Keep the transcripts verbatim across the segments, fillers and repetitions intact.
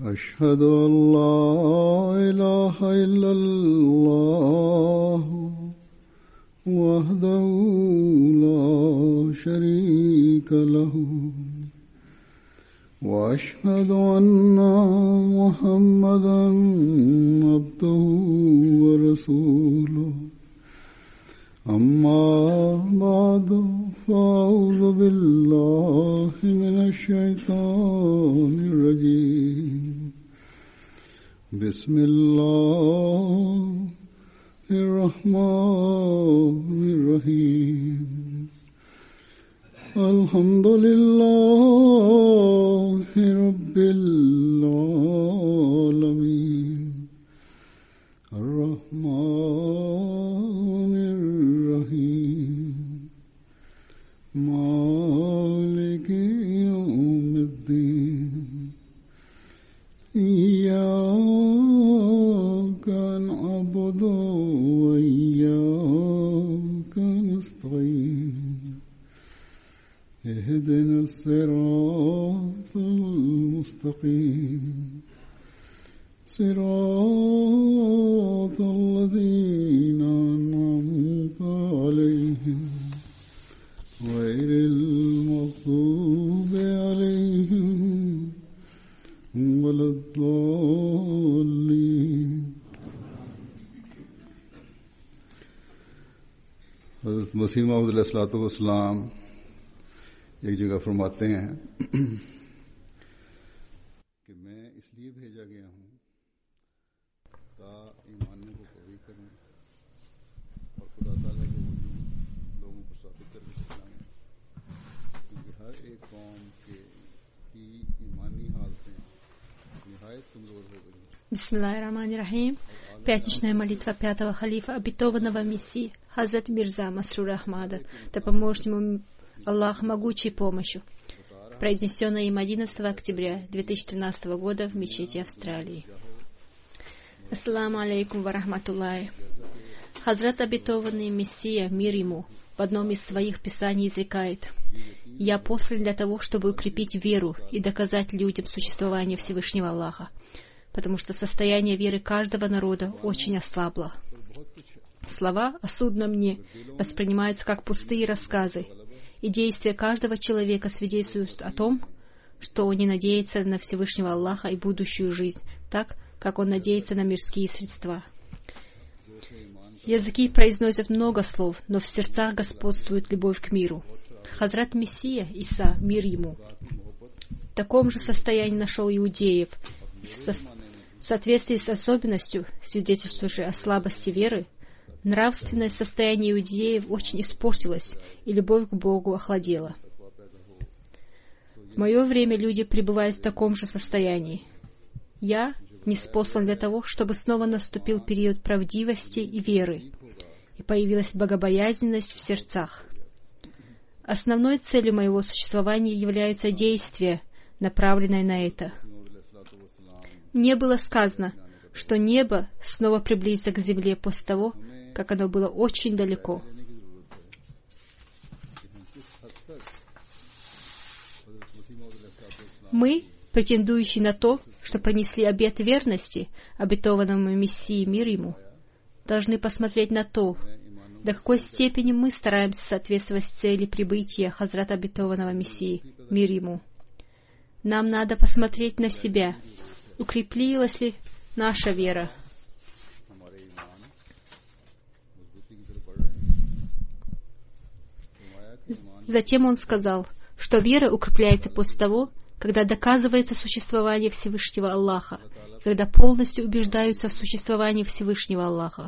أشهد أن لا إله إلا الله وحده لا شريك له وأشهد أن محمدا عبده ورسوله أما بعد فأعوذ بالله من الشيطان الرجيم بسم الله الرحمن الرحيم الحمد لله رب العالمين الرحمن الرحيم مالك يوم الدين إياك نعبد وإياك نستعين اهدنا الصراط المستقيم صراط الذين أنعمت عليهم غير المغضوب عليهم ولا الضالين. हज़रत मसीह मौऊद अलैहिस्सलातु वस्सलाम एक जगह फरमाते हैं कि मैं इसलिए भेजा गया हूँ ता ईमानों को कवी करूँ और खुदा ताला के वजूद लोगों को साबित कर दिखाऊँ, क्योंकि हर एक कौम के की ईमानी हालतें निहायत कमजोर हो गई. Бисмиллахир-рахманир-рахим. Пятничная молитва пятого халифа, обетованного Мессии, Хазрат Мирза Масрур Ахмада, да поможет ему Аллах могучей помощью, произнесенная им одиннадцатого октября две тысячи тринадцатого года в мечети Австралии. Ассаламу алейкум ва рахматуллахи. Хазрат обетованный Мессия, мир ему, в одном из своих писаний изрекает: «Я послан для того, чтобы укрепить веру и доказать людям существование Всевышнего Аллаха, потому что состояние веры каждого народа очень ослабло». Слова о судном дне воспринимаются как пустые рассказы, и действия каждого человека свидетельствуют о том, что он не надеется на Всевышнего Аллаха и будущую жизнь, так, как он надеется на мирские средства. Языки произносят много слов, но в сердцах господствует любовь к миру. Хазрат Мессия, Иса, мир ему, в таком же состоянии нашел иудеев, в со- соответствии с особенностью, свидетельствующей о слабости веры. Нравственное состояние иудеев очень испортилось, и любовь к Богу охладела. В мое время люди пребывают в таком же состоянии. Я ниспослан для того, чтобы снова наступил период правдивости и веры, и появилась богобоязненность в сердцах. Основной целью моего существования являются действия, направленные на это. Мне было сказано, что небо снова приблизится к земле после того, как оно было очень далеко. Мы, претендующие на то, что пронесли обет верности обетованному Мессии, мир ему, должны посмотреть на то, до какой степени мы стараемся соответствовать цели прибытия Хазрата обетованного Мессии, мир ему. Нам надо посмотреть на себя, укрепилась ли наша вера. Затем он сказал, что вера укрепляется после того, когда доказывается существование Всевышнего Аллаха, когда полностью убеждаются в существовании Всевышнего Аллаха.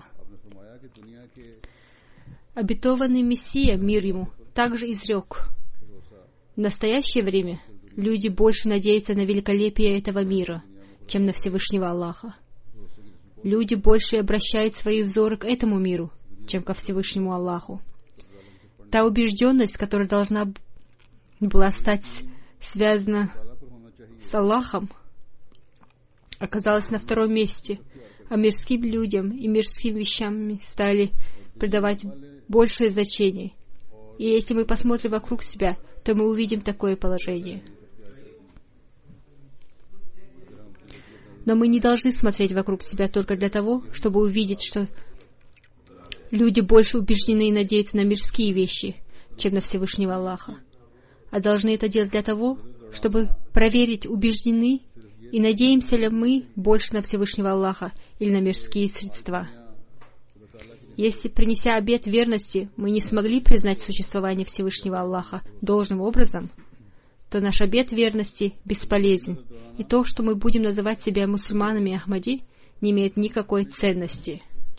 Обетованный Мессия, мир ему, также изрек: в настоящее время люди больше надеются на великолепие этого мира, чем на Всевышнего Аллаха. Люди больше обращают свои взоры к этому миру, чем ко Всевышнему Аллаху. Та убежденность, которая должна была стать связана с Аллахом, оказалась на втором месте, а мирским людям и мирским вещам стали придавать большее значение. И если мы посмотрим вокруг себя, то мы увидим такое положение. Но мы не должны смотреть вокруг себя только для того, чтобы увидеть, что люди больше убеждены и надеются на мирские вещи, чем на Всевышнего Аллаха, а должны это делать для того, чтобы проверить, убеждены и надеемся ли мы больше на Всевышнего Аллаха или на мирские средства. Если, принеся обет верности, мы не смогли признать существование Всевышнего Аллаха должным образом, то наш обет верности бесполезен, и то, что мы будем называть себя мусульманами Ахмади, не имеет никакой ценности.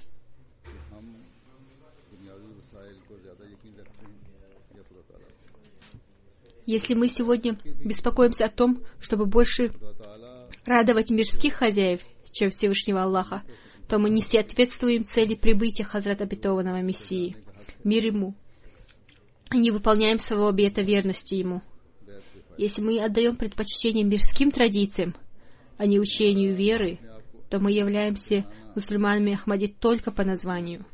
Если мы сегодня беспокоимся о том, чтобы больше радовать мирских хозяев, чем Всевышнего Аллаха, то мы не соответствуем цели прибытия Хазрат обетованного Мессии, мир ему, и не выполняем своего обета верности ему. Если мы отдаем предпочтение мирским традициям, а не учению веры, то мы являемся мусульманами Ахмади только по названию.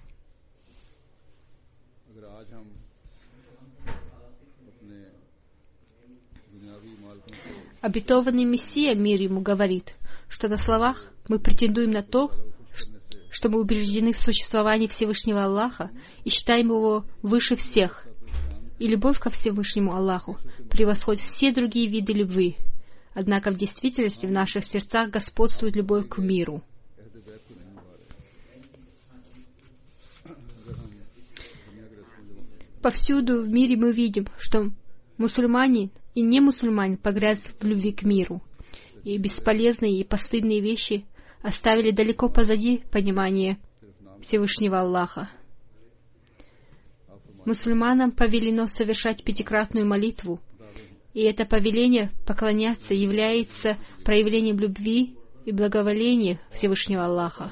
Обетованный Мессия, мир ему, говорит, что на словах мы претендуем на то, что мы убеждены в существовании Всевышнего Аллаха и считаем его выше всех. И любовь ко Всевышнему Аллаху превосходит все другие виды любви. Однако в действительности в наших сердцах господствует любовь к миру. Повсюду в мире мы видим, что мусульмане и не мусульмане погрязли в любви к миру, и бесполезные и постыдные вещи оставили далеко позади понимание Всевышнего Аллаха. Мусульманам повелено совершать пятикратную молитву, и это повеление поклоняться является проявлением любви и благоволения Всевышнего Аллаха.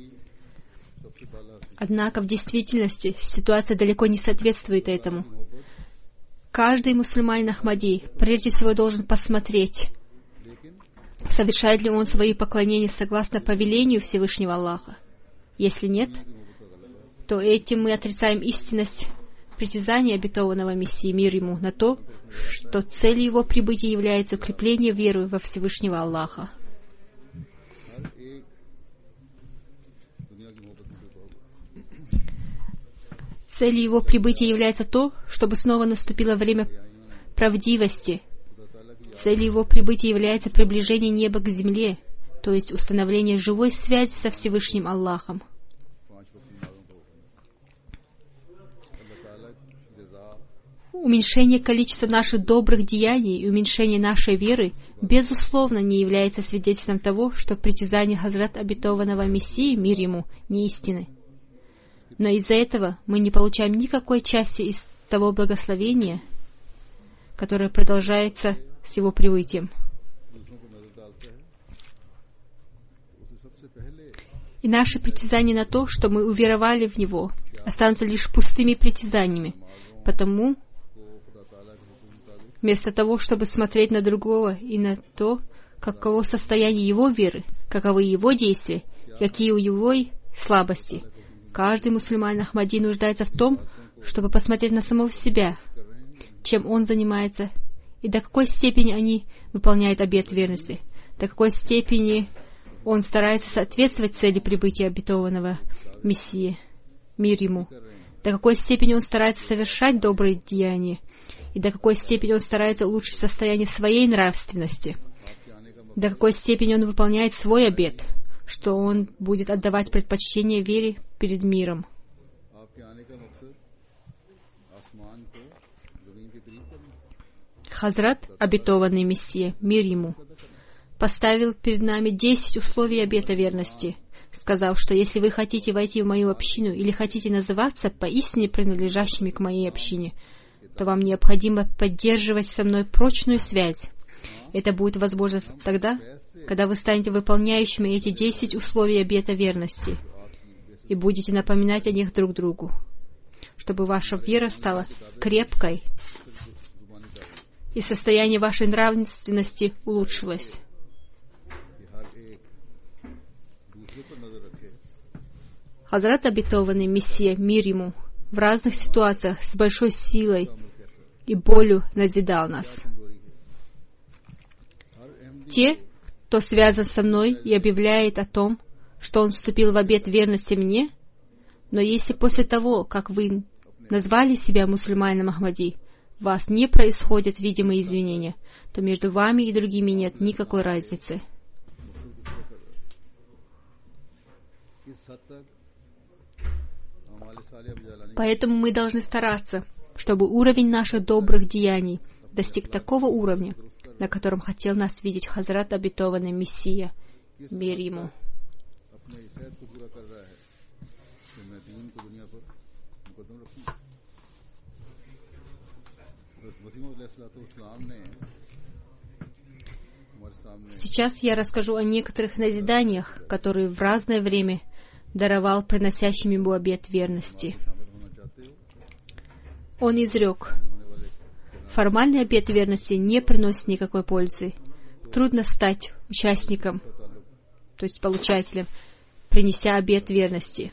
Однако в действительности ситуация далеко не соответствует этому. Каждый мусульманин Ахмади прежде всего должен посмотреть, совершает ли он свои поклонения согласно повелению Всевышнего Аллаха. Если нет, то этим мы отрицаем истинность притязания обетованного Мессии, мир ему, на то, что целью его прибытия является укрепление веры во Всевышнего Аллаха. Целью его прибытия является то, чтобы снова наступило время правдивости. Целью его прибытия является приближение неба к земле, то есть установление живой связи со Всевышним Аллахом. Уменьшение количества наших добрых деяний и уменьшение нашей веры безусловно не является свидетельством того, что притязания Хазрат обетованного Мессии, мир ему, не истины. Но из-за этого мы не получаем никакой части из того благословения, которое продолжается с его прибытием. И наши притязания на то, что мы уверовали в него, останутся лишь пустыми притязаниями, потому вместо того, чтобы смотреть на другого и на то, каково состояние его веры, каковы его действия, какие у его слабости, каждый мусульманин Ахмади нуждается в том, чтобы посмотреть на самого себя, чем он занимается, и до какой степени они выполняют обет верности, до какой степени он старается соответствовать цели прибытия обетованного Мессии, мир ему, до какой степени он старается совершать добрые деяния, и до какой степени он старается улучшить состояние своей нравственности, до какой степени он выполняет свой обет, что он будет отдавать предпочтение вере перед миром. Хазрат, обетованный Мессия, мир ему, поставил перед нами десять условий обета верности, сказав, что если вы хотите войти в мою общину или хотите называться поистине принадлежащими к моей общине, то вам необходимо поддерживать со мной прочную связь. Это будет возможно тогда, когда вы станете выполняющими эти десять условий обета верности и будете напоминать о них друг другу, чтобы ваша вера стала крепкой и состояние вашей нравственности улучшилось. Хазрат обетованный Мессия, мир ему, в разных ситуациях с большой силой и болью назидал нас. Те, кто связан со мной и объявляет о том, что он вступил в обет верности мне, но если после того, как вы назвали себя мусульманином Ахмади, у вас не происходят видимые извинения, то между вами и другими нет никакой разницы. Поэтому мы должны стараться, чтобы уровень наших добрых деяний достиг такого уровня, на котором хотел нас видеть Хазрат обетованный Мессия, мир ему. Сейчас я расскажу о некоторых назиданиях, которые в разное время даровал приносящим ему обет верности. Он изрек: формальный обет верности не приносит никакой пользы. Трудно стать участником, то есть получателем, принеся обет верности.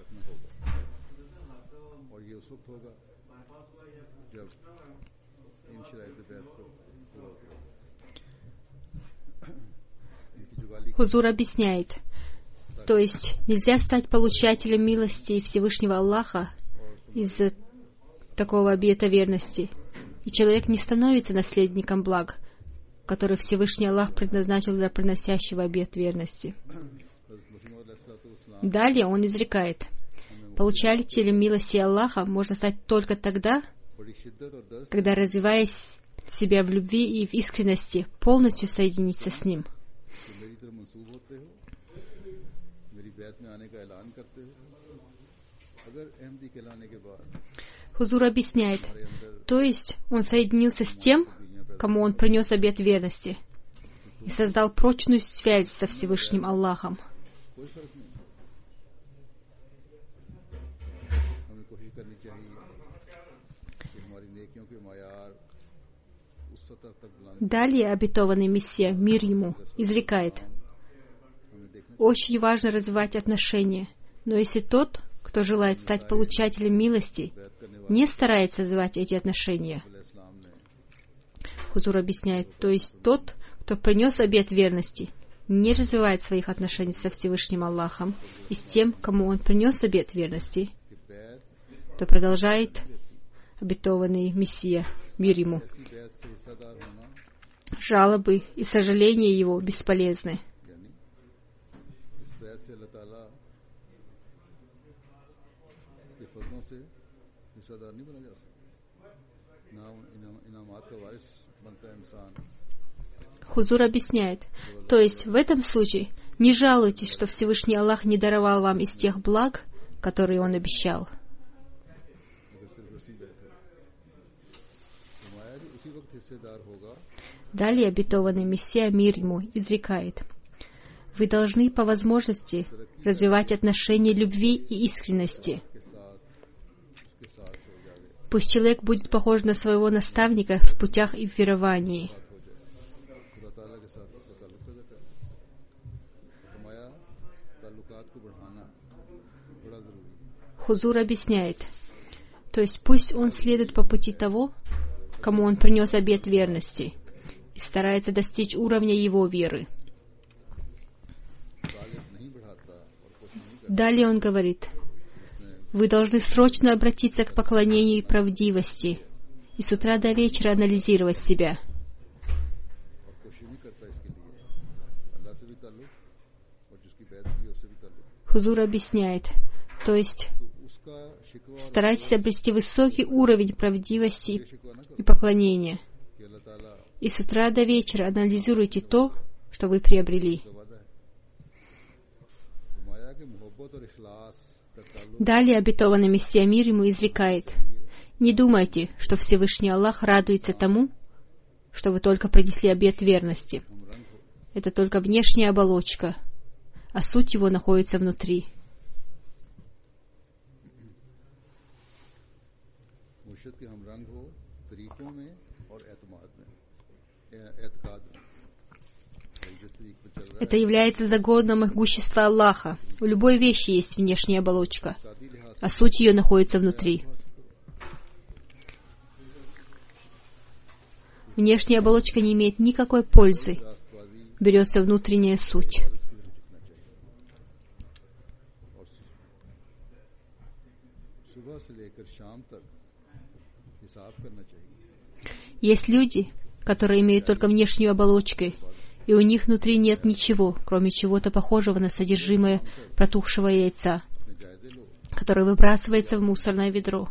Хузур объясняет, то есть нельзя стать получателем милости Всевышнего Аллаха из-за такого обета верности, и человек не становится наследником благ, который Всевышний Аллах предназначил для приносящего обет верности. Далее он изрекает: получателем милости Аллаха можно стать только тогда, когда, развивая себя в любви и в искренности, полностью соединиться с Ним. Хузур объясняет, то есть он соединился с тем, кому он принес обет верности, и создал прочную связь со Всевышним Аллахом. Далее обетованный Мессия, мир ему, изрекает: очень важно развивать отношения, но если тот, кто желает стать получателем милости, не старается развивать эти отношения. Хузур объясняет, то есть тот, кто принес обет верности, не развивает своих отношений со Всевышним Аллахом и с тем, кому он принес обет верности, то продолжает обетованный Мессия, мир ему: жалобы и сожаления его бесполезны. Хузур объясняет, то есть в этом случае не жалуйтесь, что Всевышний Аллах не даровал вам из тех благ, которые Он обещал. Далее обетованный Мессия, мир ему, изрекает: вы должны по возможности развивать отношения любви и искренности. Пусть человек будет похож на своего наставника в путях и в веровании. Хузур объясняет, то есть пусть он следует по пути того, кому он принес обет верности, и старается достичь уровня его веры. Далее он говорит: вы должны срочно обратиться к поклонению и правдивости, и с утра до вечера анализировать себя. Хузур объясняет, то есть старайтесь обрести высокий уровень правдивости и поклонения, и с утра до вечера анализируйте то, что вы приобрели. Далее обетованный Мессия, мир ему, изрекает: не думайте, что Всевышний Аллах радуется тому, что вы только принесли обет верности. Это только внешняя оболочка, а суть его находится внутри. Это является законом могущества Аллаха. У любой вещи есть внешняя оболочка, а суть ее находится внутри. Внешняя оболочка не имеет никакой пользы, берется внутренняя суть. Есть люди, которые имеют только внешнюю оболочку, и у них внутри нет ничего, кроме чего-то похожего на содержимое протухшего яйца, которое выбрасывается в мусорное ведро.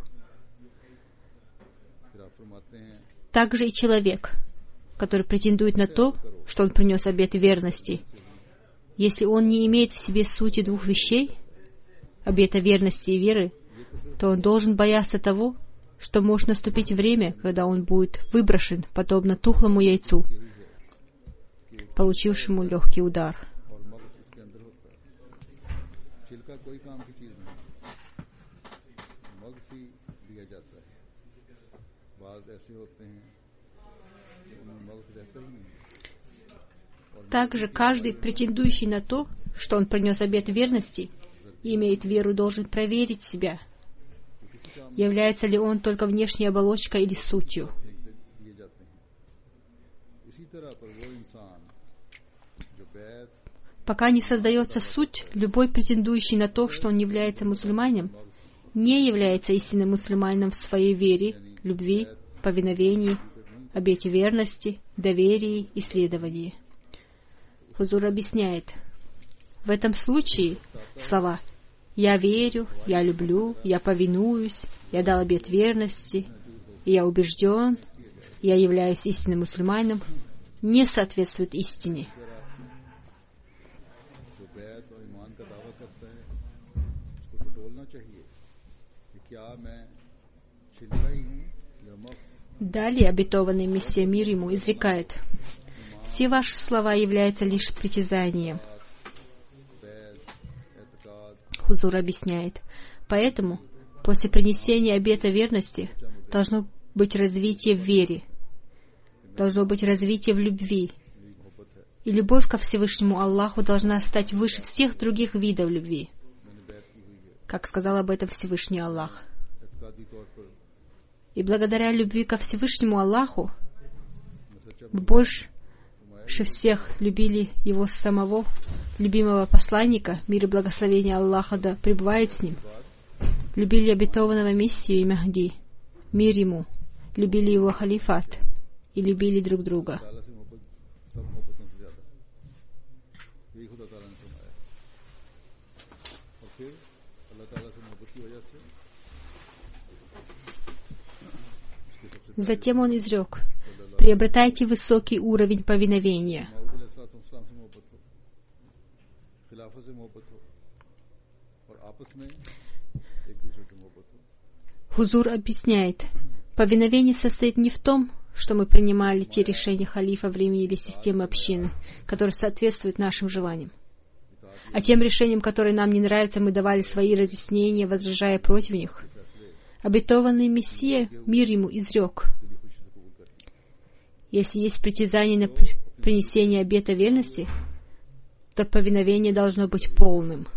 Также и человек, который претендует на то, что он принес обет верности, если он не имеет в себе сути двух вещей, обета верности и веры, то он должен бояться того, что может наступить время, когда он будет выброшен, подобно тухлому яйцу, получившему легкий удар. Также каждый, претендующий на то, что он принес обет верности и имеет веру, должен проверить себя, является ли он только внешней оболочкой или сутью. Пока не создается суть, любой претендующий на то, что он является мусульманином, не является истинным мусульманином в своей вере, любви, повиновении, обете верности, доверии и следовании. Хузур объясняет, в этом случае слова «я верю», «я люблю», «я повинуюсь», «я дал обет верности», «я убежден», «я являюсь истинным мусульманином» не соответствуют истине. Далее обетованный Мессия мир ему изрекает: все ваши слова являются лишь притязанием. Хузур объясняет, поэтому после принесения обета верности должно быть развитие в вере, должно быть развитие в любви, и любовь ко Всевышнему Аллаху должна стать выше всех других видов любви, как сказал об этом Всевышний Аллах. И благодаря любви ко Всевышнему Аллаху мы больше всех любили Его самого, любимого посланника, мир и благословение Аллаха да пребывает с ним, любили обетованного Мессию и Махди, мир ему, любили его халифат и любили друг друга. Затем он изрек: приобретайте высокий уровень повиновения. Хузур объясняет, повиновение состоит не в том, что мы принимали те решения халифа, времени или системы общины, которые соответствуют нашим желаниям, а тем решениям, которые нам не нравятся, мы давали свои разъяснения, возражая против них. Обетованный Мессия, мир ему, изрек: если есть притязание на принесение обета верности, то повиновение должно быть полным.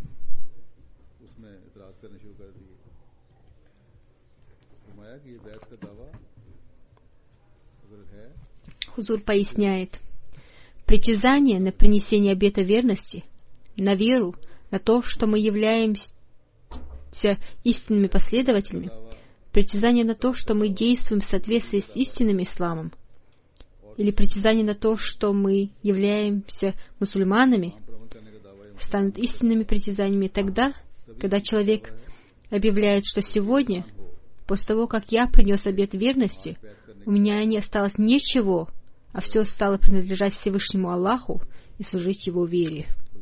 Хузур поясняет, притязание на принесение обета верности, на веру, на то, что мы являемся истинными последователями, притязание на то, что мы действуем в соответствии с истинным исламом, или притязание на то, что мы являемся мусульманами, станут истинными притязаниями тогда, когда человек объявляет, что сегодня, после того, как я принес обет верности, у меня не осталось ничего, а все стало принадлежать Всевышнему Аллаху и служить Его вере.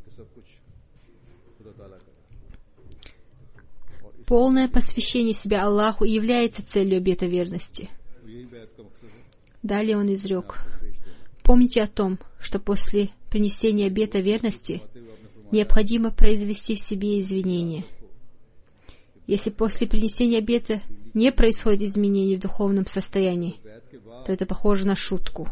Полное посвящение себя Аллаху является целью обета верности. Далее он изрек: помните о том, что после принесения обета верности необходимо произвести в себе извинения. Если после принесения обета не происходит изменений в духовном состоянии, то это похоже на шутку.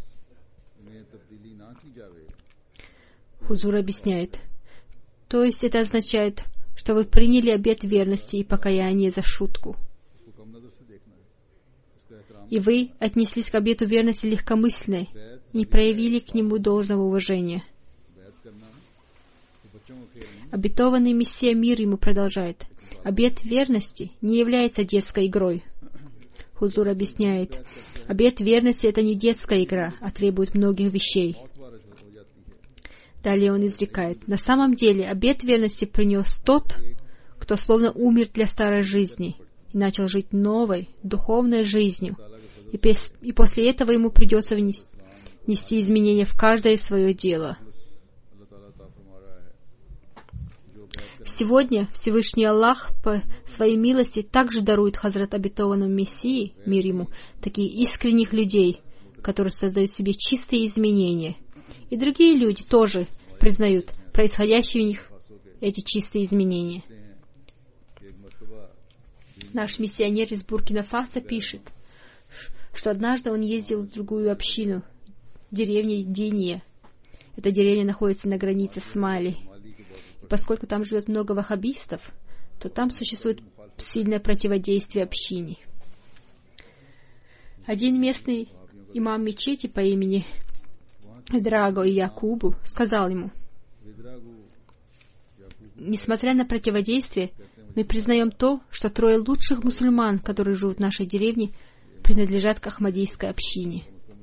Хузур объясняет, то есть это означает, что вы приняли обет верности и покаяния за шутку. И вы отнеслись к обету верности легкомысленно не проявили к нему должного уважения. Обетованный Мессия, мир ему, продолжает: обет верности не является детской игрой. Хузур объясняет: обет верности — это не детская игра, а требует многих вещей. Далее он изрекает: на самом деле обет верности принес тот, кто словно умер для старой жизни и начал жить новой, духовной жизнью, и, пес, и после этого ему придется внести, внести изменения в каждое свое дело. Сегодня Всевышний Аллах по своей милости также дарует Хазрат обетованному Мессии, мир ему, таких искренних людей, которые создают в себе чистые изменения. И другие люди тоже признают происходящие у них эти чистые изменения. Наш миссионер из Буркина-Фасо пишет, что однажды он ездил в другую общину, деревню Диния. Эта деревня находится на границе с Мали. И поскольку там живет много ваххабистов, то там существует сильное противодействие общине. Один местный имам мечети по имени Драго и Якубу сказал ему: несмотря на противодействие, мы признаем то, что трое лучших мусульман, которые живут в нашей деревне, принадлежат к ахмадийской общине.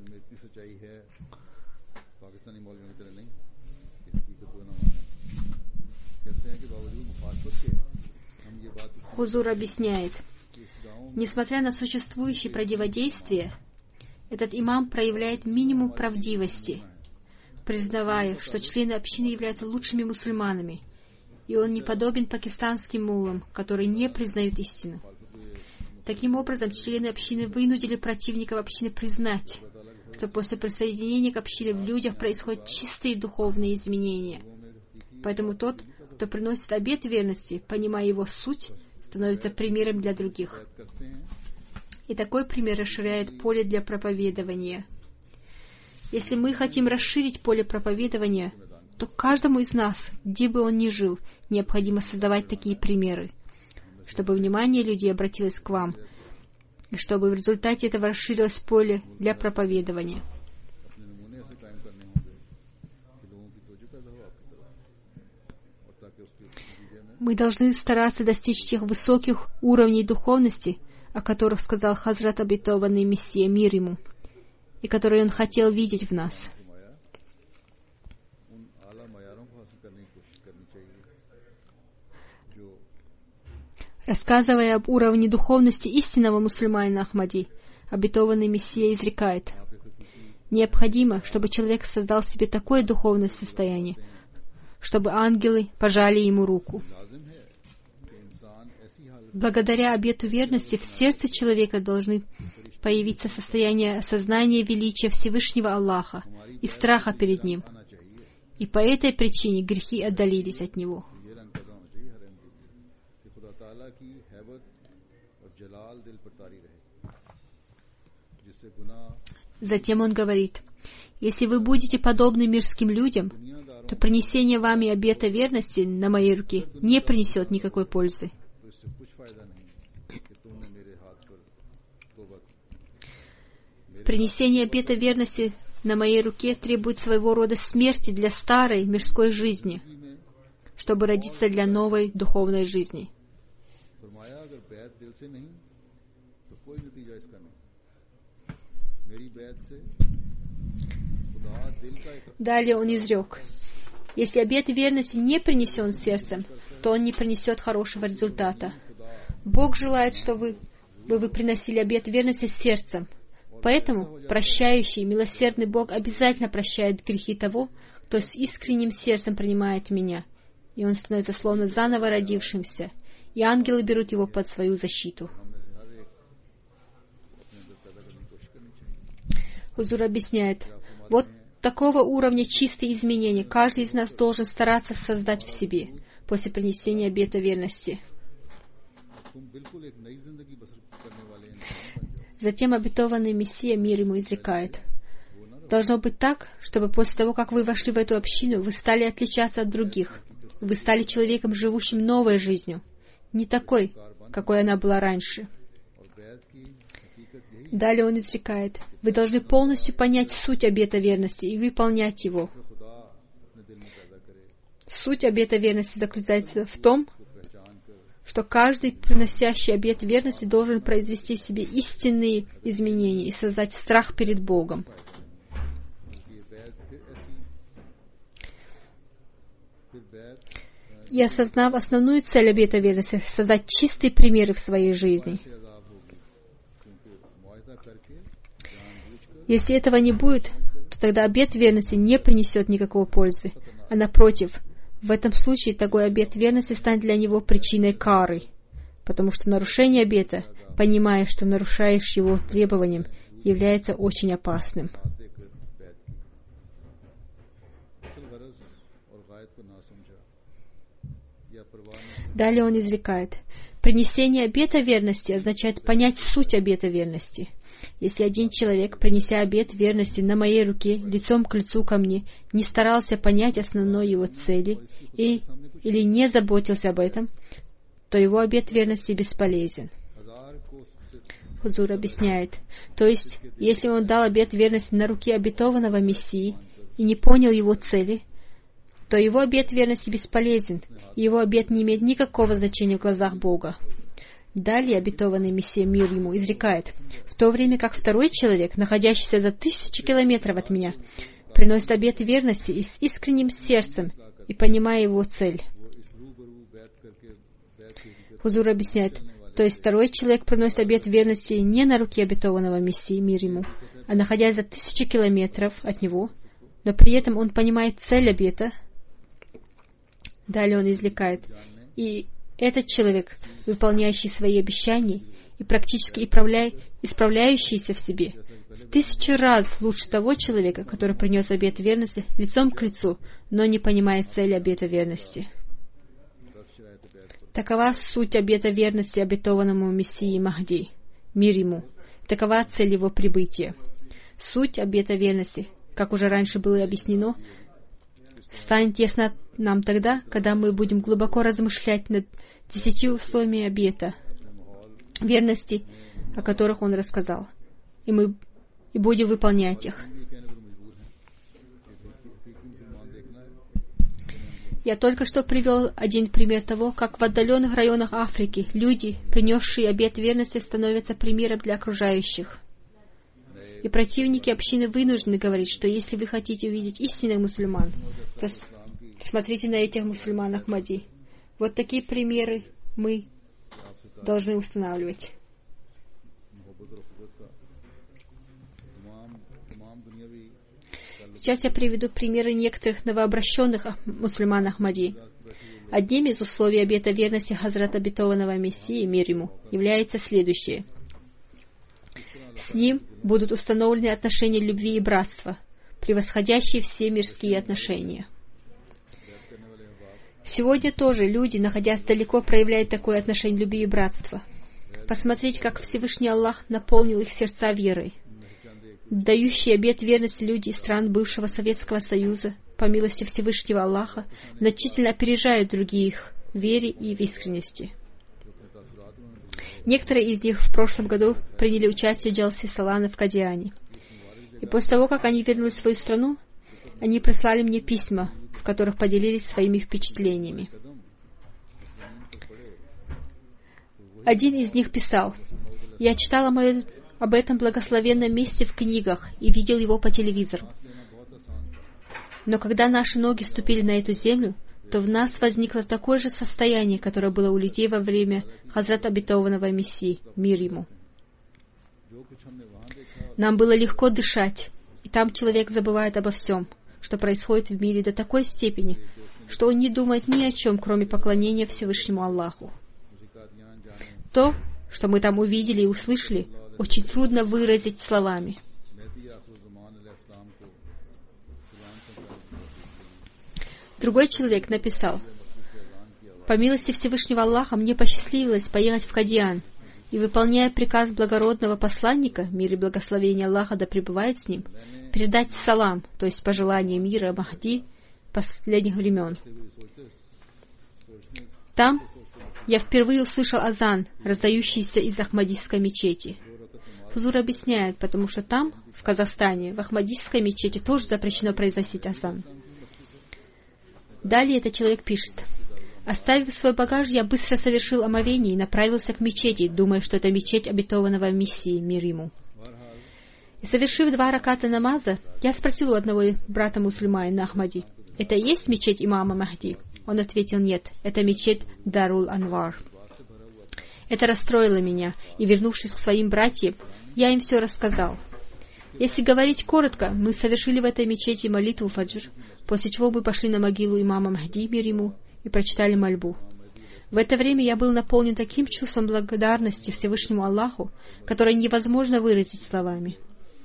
Хузур объясняет: несмотря на существующее противодействие, этот имам проявляет минимум правдивости, признавая, что члены общины являются лучшими мусульманами, и он не подобен пакистанским муллам, которые не признают истину. Таким образом, члены общины вынудили противников общины признать, что после присоединения к общине в людях происходят чистые духовные изменения. Поэтому тот, кто приносит обет верности, понимая его суть, становится примером для других. И такой пример расширяет поле для проповедования. Если мы хотим расширить поле проповедования, то каждому из нас, где бы он ни жил, необходимо создавать такие примеры, чтобы внимание людей обратилось к вам, и чтобы в результате этого расширилось поле для проповедования. Мы должны стараться достичь тех высоких уровней духовности, о которых сказал Хазрат обетованный Мессия, мир ему, и которые он хотел видеть в нас. Рассказывая об уровне духовности истинного мусульманина Ахмади, обетованный Мессия изрекает: необходимо, чтобы человек создал в себе такое духовное состояние, чтобы ангелы пожали ему руку. Благодаря обету верности в сердце человека должны появиться состояние осознания величия Всевышнего Аллаха и страха перед Ним. И по этой причине грехи отдалились от него. Затем он говорит: если вы будете подобны мирским людям, то принесение вами обета верности на моей руке не принесет никакой пользы. Принесение обета верности на моей руке требует своего рода смерти для старой мирской жизни, чтобы родиться для новой духовной жизни. Далее он изрек: если обет верности не принесен сердцем, то он не принесет хорошего результата. Бог желает, чтобы вы, вы приносили обет верности сердцем. Поэтому прощающий, милосердный Бог обязательно прощает грехи того, кто с искренним сердцем принимает меня, и он становится словно заново родившимся, и ангелы берут его под свою защиту. Хузур объясняет: вот такого уровня чистые изменения каждый из нас должен стараться создать в себе после принесения обета верности. Затем обетованный Мессия, мир ему, изрекает: должно быть так, чтобы после того, как вы вошли в эту общину, вы стали отличаться от других. Вы стали человеком, живущим новой жизнью, не такой, какой она была раньше. Далее он изрекает: вы должны полностью понять суть обета верности и выполнять его. Суть обета верности заключается в том, что каждый приносящий обет верности должен произвести в себе истинные изменения и создать страх перед Богом. И осознав основную цель обета верности, создать чистые примеры в своей жизни. Если этого не будет, то тогда обет верности не принесет никакой пользы, а напротив, в этом случае такой обет верности станет для него причиной кары, потому что нарушение обета, понимая, что нарушаешь его требованием, является очень опасным. Далее он изрекает: принесение обета верности означает понять суть обета верности. Если один человек, принеся обет верности на моей руке, лицом к лицу ко мне, не старался понять основной его цели и, или не заботился об этом, то его обет верности бесполезен. Хузур объясняет: то есть, если он дал обет верности на руке обетованного Мессии и не понял его цели, то его обет верности бесполезен, и его обет не имеет никакого значения в глазах Бога. Далее обетованный Мессия, мир ему, изрекает: в то время как второй человек, находящийся за тысячи километров от меня, приносит обет верности и с искренним сердцем и понимая его цель. Хузур объясняет: то есть второй человек приносит обет верности не на руке обетованного Мессии, мир ему, а находясь за тысячи километров от него, но при этом он понимает цель обета. Далее он изрекает: и этот человек, выполняющий свои обещания и практически исправляющийся в себе, в тысячу раз лучше того человека, который принес обет верности лицом к лицу, но не понимает цели обета верности. Такова суть обета верности обетованному Мессии Махди, мир ему. Такова цель его прибытия. Суть обета верности, как уже раньше было объяснено, станет ясна нам тогда, когда мы будем глубоко размышлять над десяти условиями обета верности, о которых он рассказал, и мы и будем выполнять их. Я только что привел один пример того, как в отдаленных районах Африки люди, принесшие обет верности, становятся примером для окружающих. И противники общины вынуждены говорить, что если вы хотите увидеть истинных мусульман, то смотрите на этих мусульман Ахмади. Вот такие примеры мы должны устанавливать. Сейчас я приведу примеры некоторых новообращенных мусульман Ахмади. Одним из условий обета верности Хазрата обетованного Мессии, мир ему, является следующее. С ним будут установлены отношения любви и братства, превосходящие все мирские отношения. Сегодня тоже люди, находясь далеко, проявляют такое отношение любви и братства. Посмотрите, как Всевышний Аллах наполнил их сердца верой. Дающие обет верности люди из стран бывшего Советского Союза, по милости Всевышнего Аллаха, значительно опережают других в вере и в искренности. Некоторые из них в прошлом году приняли участие в Джалсе Салана в Кадиане. И после того, как они вернулись в свою страну, они прислали мне письма, в которых поделились своими впечатлениями. Один из них писал: «Я читал об этом благословенном месте в книгах и видел его по телевизору. Но когда наши ноги ступили на эту землю, то в нас возникло такое же состояние, которое было у людей во время Хазрата обетованного Мессии, мир ему. Нам было легко дышать, и там человек забывает обо всем, что происходит в мире, до такой степени, что он не думает ни о чем, кроме поклонения Всевышнему Аллаху. То, что мы там увидели и услышали, очень трудно выразить словами. Другой человек написал: «По милости Всевышнего Аллаха мне посчастливилось поехать в Кадиан, и, выполняя приказ благородного посланника, мир и благословение Аллаха да пребывает с ним, передать салам, то есть пожелание мира Махди последних времен. Там я впервые услышал азан, раздающийся из Ахмадийской мечети. Хузур объясняет, потому что там, в Казахстане, в Ахмадийской мечети тоже запрещено произносить азан. Далее этот человек пишет: оставив свой багаж, я быстро совершил омовение и направился к мечети, думая, что это мечеть обетованного Мессии, мир ему. И совершив два раката намаза, я спросил у одного брата мусульманина Ахмади: это и есть мечеть имама Махди? Он ответил: нет, это мечеть Дарул Анвар. Это расстроило меня, и, вернувшись к своим братьям, я им все рассказал. Если говорить коротко, мы совершили в этой мечети молитву фаджр, после чего мы пошли на могилу имама Махди, мир ему, и прочитали мольбу. В это время я был наполнен таким чувством благодарности Всевышнему Аллаху, которое невозможно выразить словами.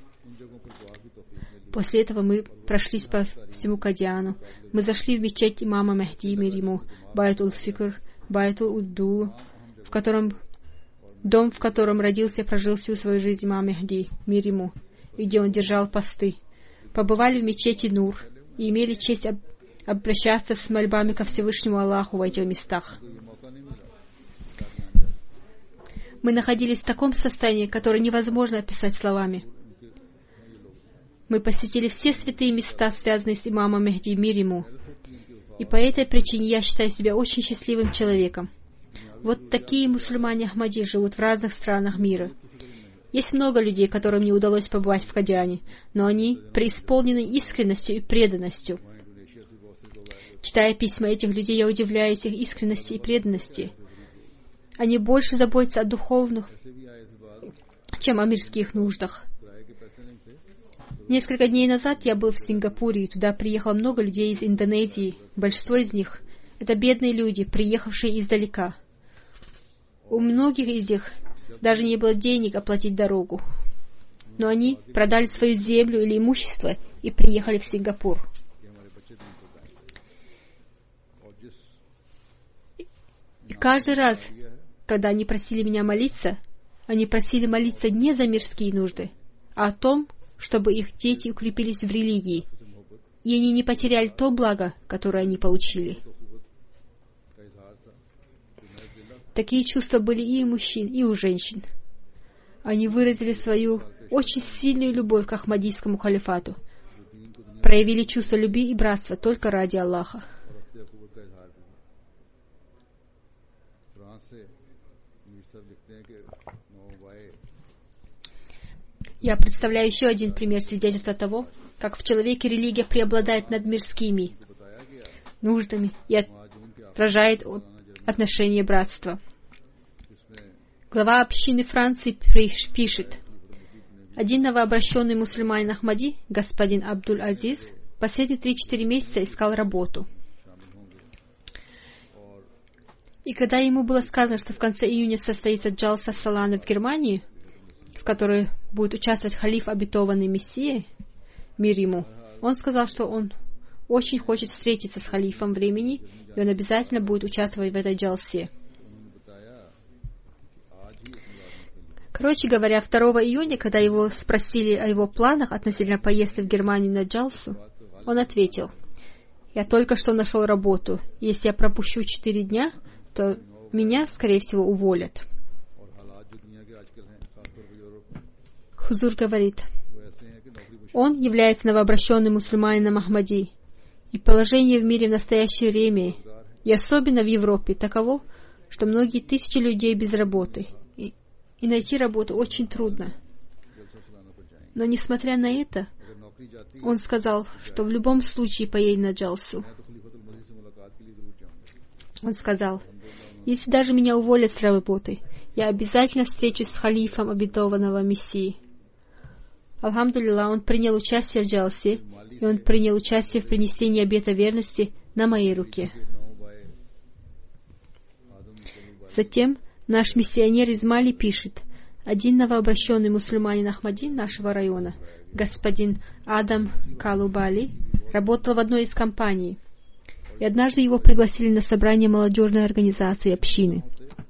После этого мы прошлись по всему Кадиану. Мы зашли в мечеть имама Махди, мир ему, Байт-уль-Фикр, Байт-уль-Удду, в котором дом, в котором родился и прожил всю свою жизнь имам Махди, мир ему, и где он держал посты. Побывали в мечети Нур и имели честь об... обращаться с мольбами ко Всевышнему Аллаху в этих местах. Мы находились в таком состоянии, которое невозможно описать словами. Мы посетили все святые места, связанные с имамом Махди, мир ему. И по этой причине я считаю себя очень счастливым человеком. Вот такие мусульмане Ахмади живут в разных странах мира. Есть много людей, которым не удалось побывать в Кадиане, но они преисполнены искренностью и преданностью. Читая письма этих людей, я удивляюсь их искренности и преданности. Они больше заботятся о духовных, чем о мирских нуждах. Несколько дней назад я был в Сингапуре, и туда приехало много людей из Индонезии. Большинство из них — это бедные люди, приехавшие издалека. У многих из них даже не было денег оплатить дорогу. Но они продали свою землю или имущество и приехали в Сингапур. И каждый раз, когда они просили меня молиться, они просили молиться не за мирские нужды, а о том, чтобы их дети укрепились в религии, и они не потеряли то благо, которое они получили. Такие чувства были и у мужчин, и у женщин. Они выразили свою очень сильную любовь к Ахмадийскому халифату, проявили чувство любви и братства только ради Аллаха. Я представляю еще один пример свидетельства того, как в человеке религия преобладает над мирскими нуждами и отражает отношение братства. Глава общины Франции пишет: один новообращенный мусульманин Ахмади, господин Абдуль-Азиз, последние три-четыре месяца искал работу. И когда ему было сказано, что в конце июня состоится Джалса Салана в Германии, в которой будет участвовать халиф обетованный Мессии, мир ему, он сказал, что он очень хочет встретиться с халифом времени, и он обязательно будет участвовать в этой джалсе. Короче говоря, второго июня, когда его спросили о его планах относительно поездки в Германию на джалсу, он ответил: «Я только что нашел работу, и если я пропущу четыре дня, то меня, скорее всего, уволят». Хузур говорит: он является новообращенным мусульманином Ахмади, и положение в мире в настоящее время, и особенно в Европе, таково, что многие тысячи людей без работы, и, и найти работу очень трудно. Но несмотря на это, он сказал, что в любом случае поедет на джалсу. Он сказал: если даже меня уволят с работы, я обязательно встречусь с халифом обетованного Мессии. Алхамдулилла, он принял участие в джалсе, и он принял участие в принесении обета верности на моей руке. Затем наш миссионер из Мали пишет: один новообращенный мусульманин Ахмади нашего района, господин Адам Калубали, работал в одной из компаний, и однажды его пригласили на собрание молодежной организации общины.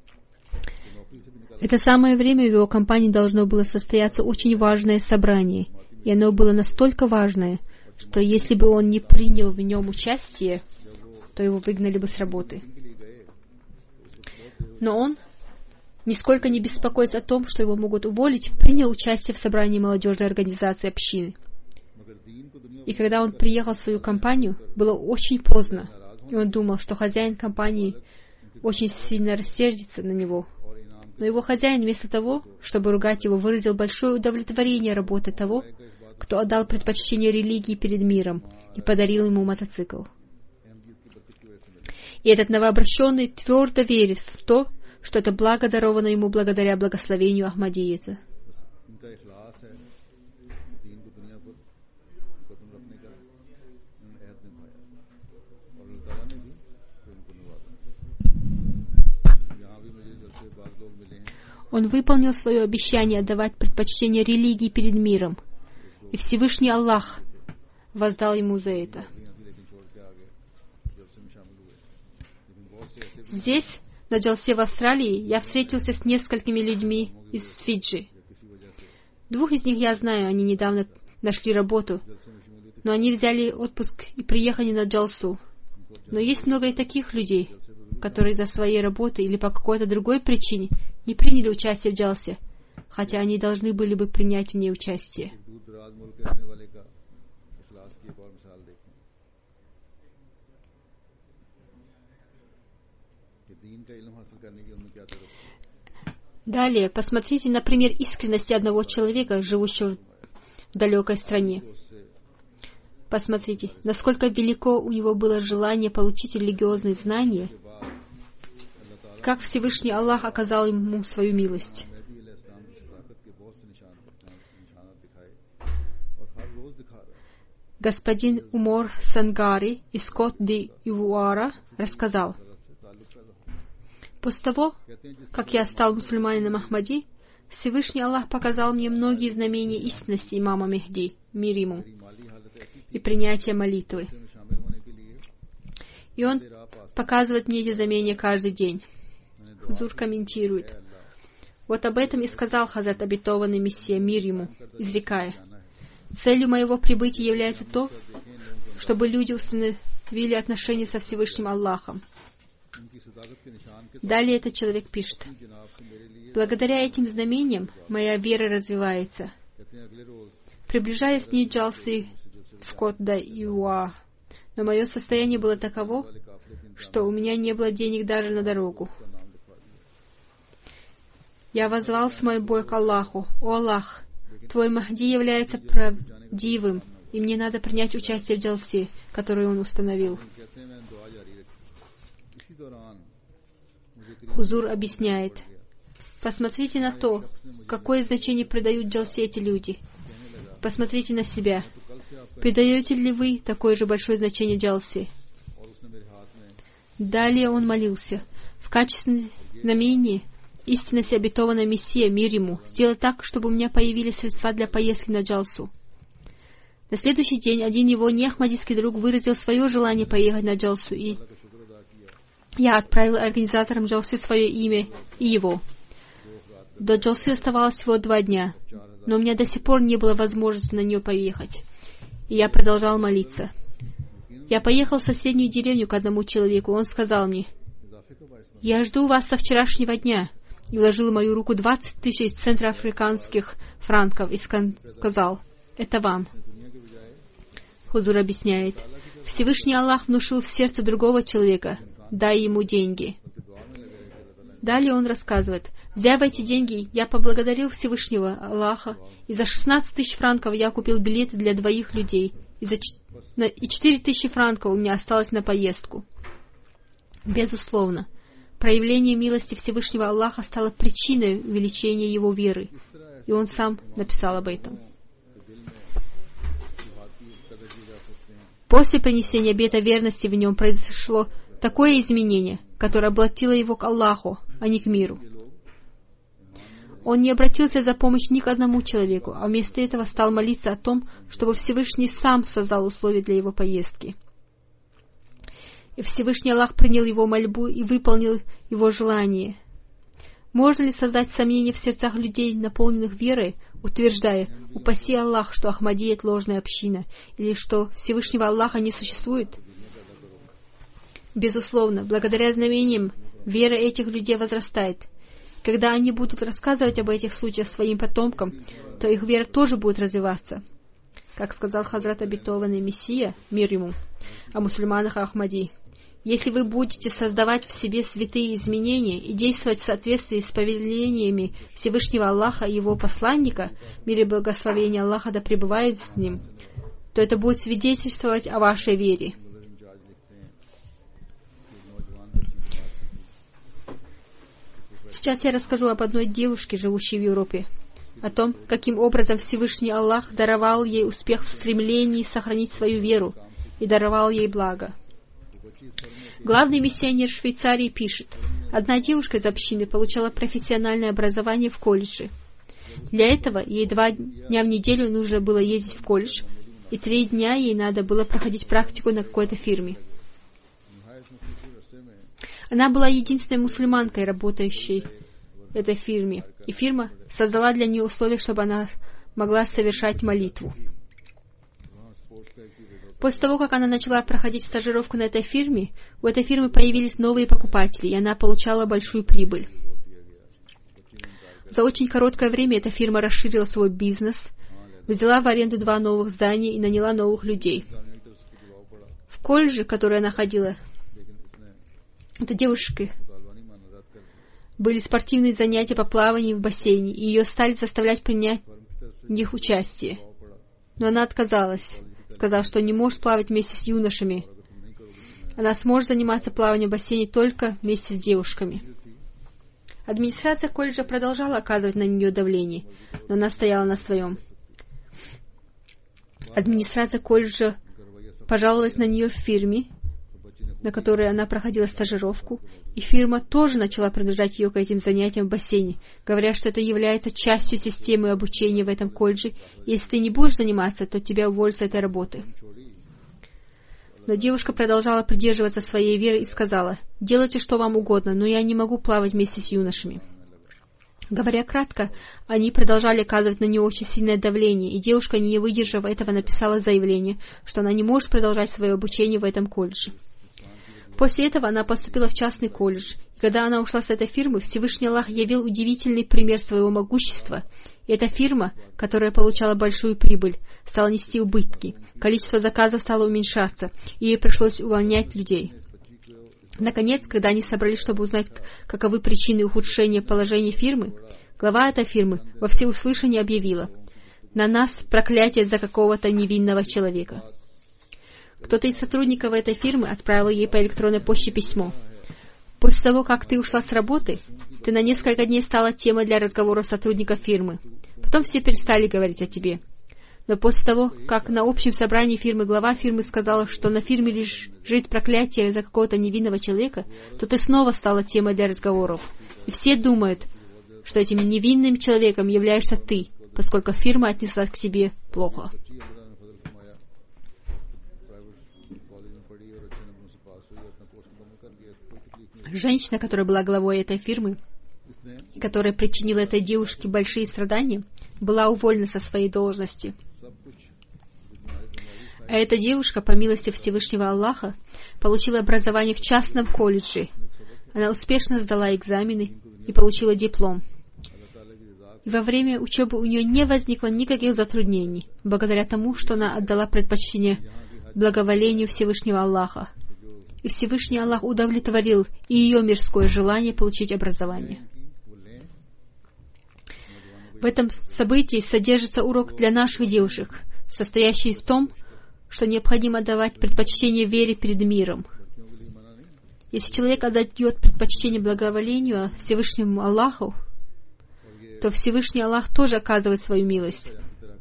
Это самое время в его компании должно было состояться очень важное собрание, и оно было настолько важное, что если бы он не принял в нем участие, то его выгнали бы с работы. Но он нисколько не беспокоясь о том, что его могут уволить, принял участие в собрании молодежной организации общины. И когда он приехал в свою компанию, было очень поздно, и он думал, что хозяин компании очень сильно рассердится на него. Но его хозяин, вместо того, чтобы ругать его, выразил большое удовлетворение работой того, кто отдал предпочтение религии перед миром и подарил ему мотоцикл. И этот новообращенный твердо верит в то, что это благо даровано ему благодаря благословению Ахмадийца. Он выполнил свое обещание отдавать предпочтение религии перед миром, и Всевышний Аллах воздал ему за это. Здесь, на Джалсе в Австралии, я встретился с несколькими людьми из Фиджи. Двух из них я знаю, они недавно нашли работу, но они взяли отпуск и приехали на Джалсу. Но есть много и таких людей, которые из-за своей работы или по какой-то другой причине не приняли участие в Джалсе, хотя они должны были бы принять в ней участие. Далее, посмотрите на пример искренности одного человека, живущего в далекой стране. Посмотрите, насколько велико у него было желание получить религиозные знания, как Всевышний Аллах оказал ему свою милость. Господин Умар Сангари из Кот-ди-Ивуара рассказал: после того, как я стал мусульманином Ахмади, Всевышний Аллах показал мне многие знамения истинности имама Мехди, мир ему, и принятия молитвы. И он показывает мне эти знамения каждый день. Хузур комментирует: вот об этом и сказал Хазрат обетованный Мессия, мир ему, изрекая: целью моего прибытия является то, чтобы люди установили отношения со Всевышним Аллахом. Далее этот человек пишет: благодаря этим знамениям моя вера развивается. Приближаясь к ней Джалсы в Кот-ди-Ивуар, но мое состояние было таково, что у меня не было денег даже на дорогу. Я воззвал с мольбой к Аллаху: «О Аллах, Твой Махди является правдивым, и мне надо принять участие в Джалсе, которую он установил». Хузур объясняет: посмотрите на то, какое значение придают Джалсе эти люди. Посмотрите на себя. Придаете ли вы такое же большое значение Джалсе? Далее он молился: в качестве знамения истинности обетованной Мессия, мир ему, сделай так, чтобы у меня появились средства для поездки на Джалсу. На следующий день один его неахмадийский друг выразил свое желание поехать на Джалсу, и я отправил организаторам Джалсы свое имя и его. До Джалсы оставалось всего два дня, но у меня до сих пор не было возможности на нее поехать, и я продолжал молиться. Я поехал в соседнюю деревню к одному человеку, он сказал мне: «Я жду вас со вчерашнего дня», и вложил в мою руку двадцать тысяч центроафриканских франков и сказал: «Это вам». Хузур объясняет: Всевышний Аллах внушил в сердце другого человека: «Дай ему деньги». Далее он рассказывает: взяв эти деньги, я поблагодарил Всевышнего Аллаха, и за шестнадцать тысяч франков я купил билеты для двоих людей, и, за ч... и четыре тысячи франков у меня осталось на поездку. Безусловно, проявление милости Всевышнего Аллаха стало причиной увеличения его веры, и он сам написал об этом. После принесения обета верности в нем произошло такое изменение, которое обратило его к Аллаху, а не к миру. Он не обратился за помощью ни к одному человеку, а вместо этого стал молиться о том, чтобы Всевышний сам создал условия для его поездки. И Всевышний Аллах принял его мольбу и выполнил его желание. Можно ли создать сомнения в сердцах людей, наполненных верой, утверждая: «Упаси Аллах, что Ахмадия — это ложная община», или что Всевышнего Аллаха не существует? Безусловно, благодаря знамениям вера этих людей возрастает. Когда они будут рассказывать об этих случаях своим потомкам, то их вера тоже будет развиваться. Как сказал Хазрат обетованный Мессия, мир ему, о мусульманах Ахмади: если вы будете создавать в себе святые изменения и действовать в соответствии с повелениями Всевышнего Аллаха и Его посланника, мир и благословение Аллаха да пребывает с ним, то это будет свидетельствовать о вашей вере. Сейчас я расскажу об одной девушке, живущей в Европе, о том, каким образом Всевышний Аллах даровал ей успех в стремлении сохранить свою веру и даровал ей благо. Главный миссионер Швейцарии пишет: одна девушка из общины получала профессиональное образование в колледже. Для этого ей два дня в неделю нужно было ездить в колледж, и три дня ей надо было проходить практику на какой-то фирме. Она была единственной мусульманкой, работающей в этой фирме, и фирма создала для нее условия, чтобы она могла совершать молитву. После того, как она начала проходить стажировку на этой фирме, у этой фирмы появились новые покупатели, и она получала большую прибыль. За очень короткое время эта фирма расширила свой бизнес, взяла в аренду два новых здания и наняла новых людей. В колледже, который она ходила, этой девушке были спортивные занятия по плаванию в бассейне, и ее стали заставлять принять в них участие. Но она отказалась, сказав, что не может плавать вместе с юношами. Она сможет заниматься плаванием в бассейне только вместе с девушками. Администрация колледжа продолжала оказывать на нее давление, но она стояла на своем. Администрация колледжа пожаловалась на нее в фирме, на которой она проходила стажировку, и фирма тоже начала принуждать ее к этим занятиям в бассейне, говоря, что это является частью системы обучения в этом колледже, и если ты не будешь заниматься, то тебя уволят с этой работы. Но девушка продолжала придерживаться своей веры и сказала: «Делайте, что вам угодно, но я не могу плавать вместе с юношами». Говоря кратко, они продолжали оказывать на нее очень сильное давление, и девушка, не выдержав этого, написала заявление, что она не может продолжать свое обучение в этом колледже. После этого она поступила в частный колледж, и когда она ушла с этой фирмы, Всевышний Аллах явил удивительный пример своего могущества, и эта фирма, которая получала большую прибыль, стала нести убытки, количество заказов стало уменьшаться, и ей пришлось увольнять людей. Наконец, когда они собрались, чтобы узнать, каковы причины ухудшения положения фирмы, глава этой фирмы во всеуслышание объявила: «На нас проклятие за какого-то невинного человека». Кто-то из сотрудников этой фирмы отправил ей по электронной почте письмо: «После того, как ты ушла с работы, ты на несколько дней стала темой для разговоров сотрудников фирмы. Потом все перестали говорить о тебе. Но после того, как на общем собрании фирмы глава фирмы сказала, что на фирме лежит проклятие за какого-то невинного человека, то ты снова стала темой для разговоров. И все думают, что этим невинным человеком являешься ты, поскольку фирма отнеслась к тебе плохо». Женщина, которая была главой этой фирмы, и которая причинила этой девушке большие страдания, была уволена со своей должности. А эта девушка, по милости Всевышнего Аллаха, получила образование в частном колледже. Она успешно сдала экзамены и получила диплом. И во время учебы у нее не возникло никаких затруднений, благодаря тому, что она отдала предпочтение благоволению Всевышнего Аллаха. И Всевышний Аллах удовлетворил и ее мирское желание получить образование. В этом событии содержится урок для наших девушек, состоящий в том, что необходимо давать предпочтение вере перед миром. Если человек отдает предпочтение благоволению Всевышнему Аллаху, то Всевышний Аллах тоже оказывает свою милость.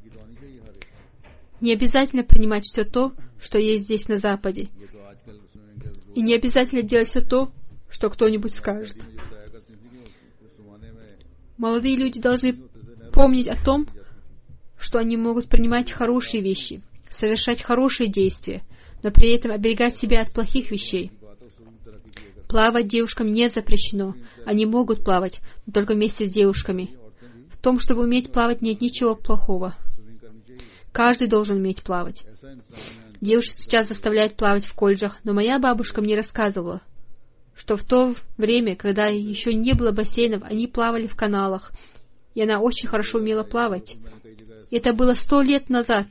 Не обязательно принимать все то, что есть здесь на Западе. И не обязательно делать все то, что кто-нибудь скажет. Молодые люди должны помнить о том, что они могут принимать хорошие вещи, совершать хорошие действия, но при этом оберегать себя от плохих вещей. Плавать девушкам не запрещено. Они могут плавать, но только вместе с девушками. В том, чтобы уметь плавать, нет ничего плохого. Каждый должен уметь плавать. Девушек сейчас заставляют плавать в колледжах, но моя бабушка мне рассказывала, что в то время, когда еще не было бассейнов, они плавали в каналах, и она очень хорошо умела плавать. И это было сто лет назад.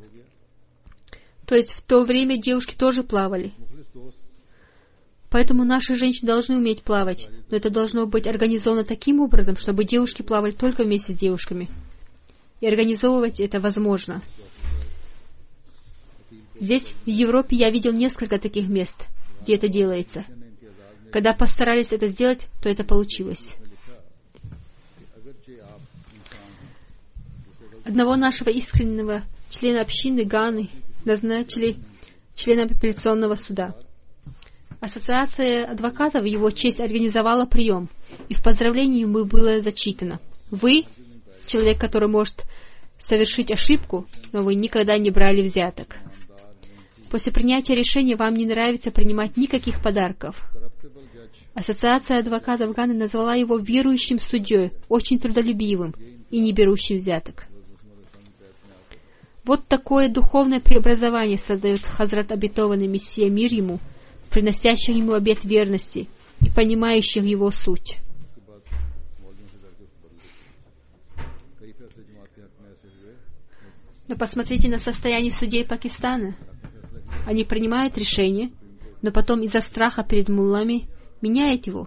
То есть в то время девушки тоже плавали. Поэтому наши женщины должны уметь плавать, но это должно быть организовано таким образом, чтобы девушки плавали только вместе с девушками. И организовывать это возможно. Здесь, в Европе, я видел несколько таких мест, где это делается. Когда постарались это сделать, то это получилось. Одного нашего искреннего члена общины Ганы назначили членом апелляционного суда. Ассоциация адвокатов в его честь организовала прием, и в поздравлении ему было зачитано: «Вы, человек, который может совершить ошибку, но вы никогда не брали взяток. После принятия решения вам не нравится принимать никаких подарков». Ассоциация адвокатов Ганы назвала его верующим судьей, очень трудолюбивым и не берущим взяток. Вот такое духовное преобразование создает Хазрат обетованный Мессия, мир ему, приносящих ему обет верности и понимающих его суть. Но посмотрите на состояние судей Пакистана. Они принимают решение, но потом из-за страха перед муллами меняют его.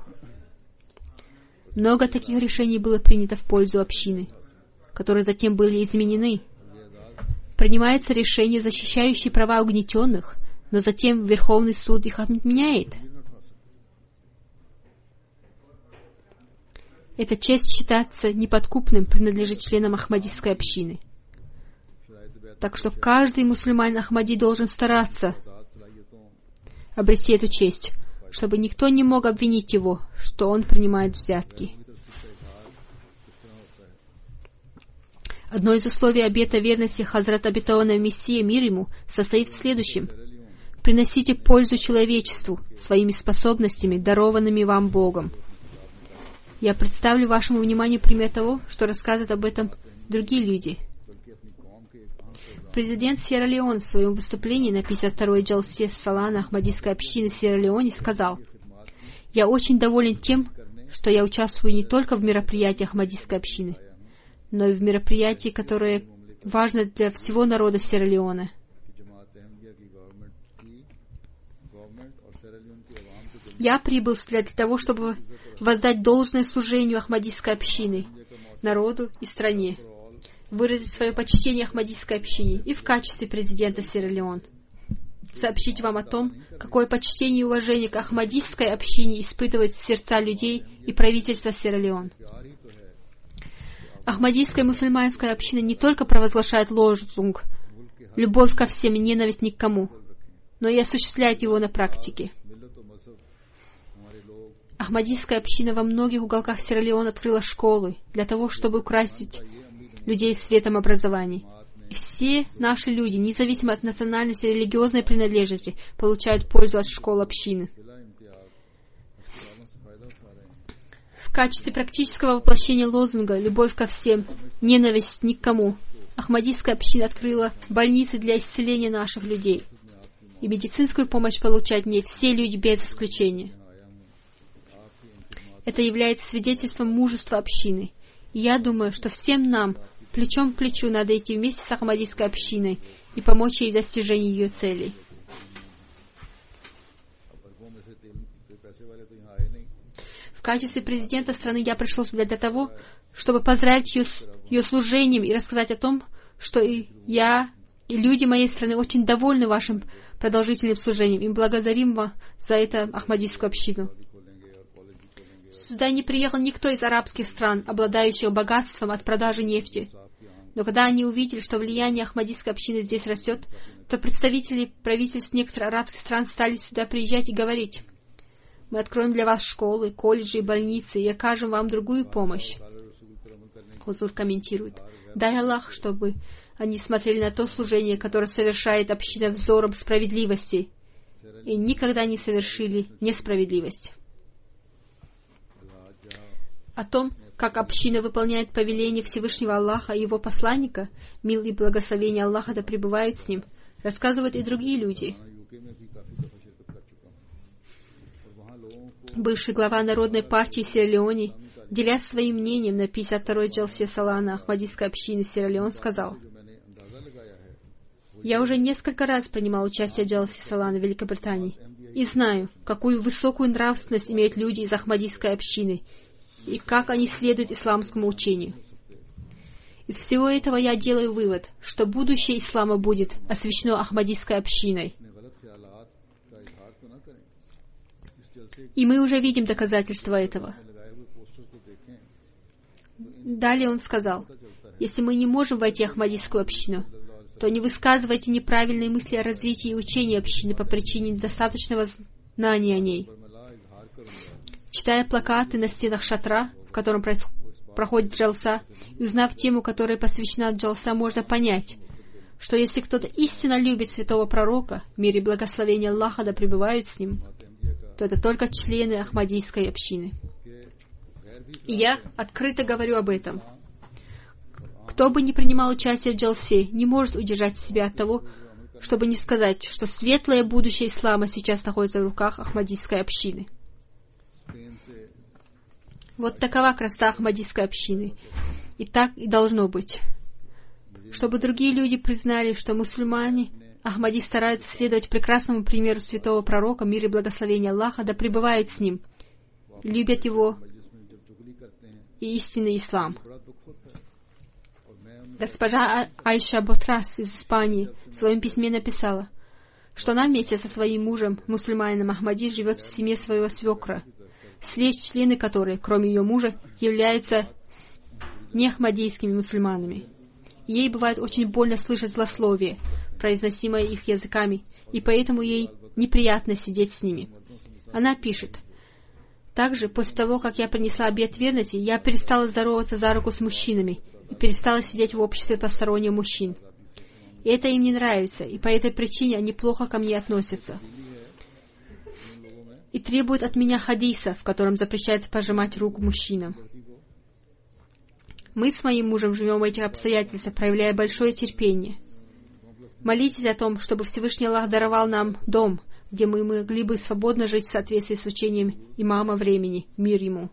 Много таких решений было принято в пользу общины, которые затем были изменены. Принимается решение, защищающее права угнетенных, но затем Верховный суд их отменяет. Эта честь считаться неподкупным принадлежит членам Ахмадийской общины. Так что каждый мусульманин Ахмади должен стараться обрести эту честь, чтобы никто не мог обвинить его, что он принимает взятки. Одно из условий обета верности Хазрат обетованного Мессии, мир ему, состоит в следующем: приносите пользу человечеству своими способностями, дарованными вам Богом. Я представлю вашему вниманию пример того, что рассказывают об этом другие люди. Президент Сьерра-Леоне в своем выступлении на пятьдесят второй джалсе Салана Ахмадийской общины в Сьерра-Леоне сказал: «Я очень доволен тем, что я участвую не только в мероприятиях Ахмадийской общины, но и в мероприятии, которое важно для всего народа Сьерра-Леоне. Я прибыл сюда для того, чтобы воздать должное служению Ахмадийской общины, народу и стране, выразить свое почтение Ахмадийской общине и в качестве президента Сьерра-Леоне сообщить вам о том, какое почтение и уважение к Ахмадийской общине испытывает сердца людей и правительства Сьерра-Леоне. Ахмадийская мусульманская община не только провозглашает лозунг «любовь ко всем и ненависть ни к кому», но и осуществляет его на практике. Ахмадийская община во многих уголках Сьерра-Леоне открыла школы для того, чтобы украсить людей светом образования. И все наши люди, независимо от национальности и религиозной принадлежности, получают пользу от школ общины. В качестве практического воплощения лозунга «любовь ко всем, ненависть ни к кому» Ахмадийская община открыла больницы для исцеления наших людей. И медицинскую помощь получают в ней все люди без исключения. Это является свидетельством мужества общины. И я думаю, что всем нам плечом к плечу надо идти вместе с Ахмадийской общиной и помочь ей в достижении ее целей. В качестве президента страны я пришел сюда для того, чтобы поздравить ее с ее служением и рассказать о том, что и я, и люди моей страны очень довольны вашим продолжительным служением, и благодарим вас за это Ахмадийскую общину. Сюда не приехал никто из арабских стран, обладающих богатством от продажи нефти. Но когда они увидели, что влияние Ахмадийской общины здесь растет, то представители правительств некоторых арабских стран стали сюда приезжать и говорить: «Мы откроем для вас школы, колледжи и больницы и окажем вам другую помощь». Хузур комментирует: «Дай Аллах, чтобы они смотрели на то служение, которое совершает община взором справедливости, и никогда не совершили несправедливость». О том, как община выполняет повеление Всевышнего Аллаха и его посланника, мир и благословение Аллаха да пребывают с ним, рассказывают и другие люди. бывший глава Народной партии Сьерра-Леоне, делясь своим мнением на пятьдесят второй джалсе Салана Ахмадийской общины Сьерра-Леон, сказал: «Я уже несколько раз принимал участие в джалсе Салана в Великобритании и знаю, какую высокую нравственность имеют люди из Ахмадийской общины и как они следуют исламскому учению. Из всего этого я делаю вывод, что будущее ислама будет освящено Ахмадийской общиной. И мы уже видим доказательства этого». Далее он сказал: «Если мы не можем войти в Ахмадийскую общину, то не высказывайте неправильные мысли о развитии и учении общины по причине недостаточного знания о ней. Читая плакаты на стенах шатра, в котором проходит джалса, и узнав тему, которой посвящена джалса, можно понять, что если кто-то истинно любит святого пророка, мир и благословение Аллаха да пребывают с ним, то это только члены Ахмадийской общины. И я открыто говорю об этом. Кто бы ни принимал участие в джалсе, не может удержать себя от того, чтобы не сказать, что светлое будущее ислама сейчас находится в руках Ахмадийской общины». Вот такова красота Ахмадийской общины. И так и должно быть. Чтобы другие люди признали, что мусульмане Ахмади стараются следовать прекрасному примеру святого пророка, мир и благословение Аллаха, да пребывает с ним, и любят его и истинный ислам. Госпожа Айша Ботрас из Испании в своем письме написала, что она вместе со своим мужем, мусульманином Ахмади, живет в семье своего свекра, все члены которой, кроме ее мужа, являются не ахмадийскими мусульманами. Ей бывает очень больно слышать злословие, произносимое их языками, и поэтому ей неприятно сидеть с ними. Она пишет: «Также, после того, как я принесла обет верности, я перестала здороваться за руку с мужчинами и перестала сидеть в обществе посторонних мужчин. И это им не нравится, и по этой причине они плохо ко мне относятся. И требуют от меня хадиса, в котором запрещается пожимать руку мужчинам. Мы с моим мужем живем в этих обстоятельствах, проявляя большое терпение. Молитесь о том, чтобы Всевышний Аллах даровал нам дом, где мы могли бы свободно жить в соответствии с учением имама времени, мир ему».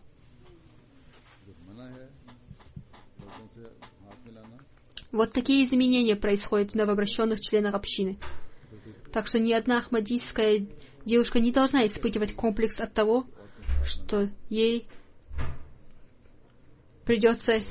Вот такие изменения происходят в новообращенных членах общины. Так что ни одна ахмадийская девушка не должна испытывать комплекс от того, что ей придется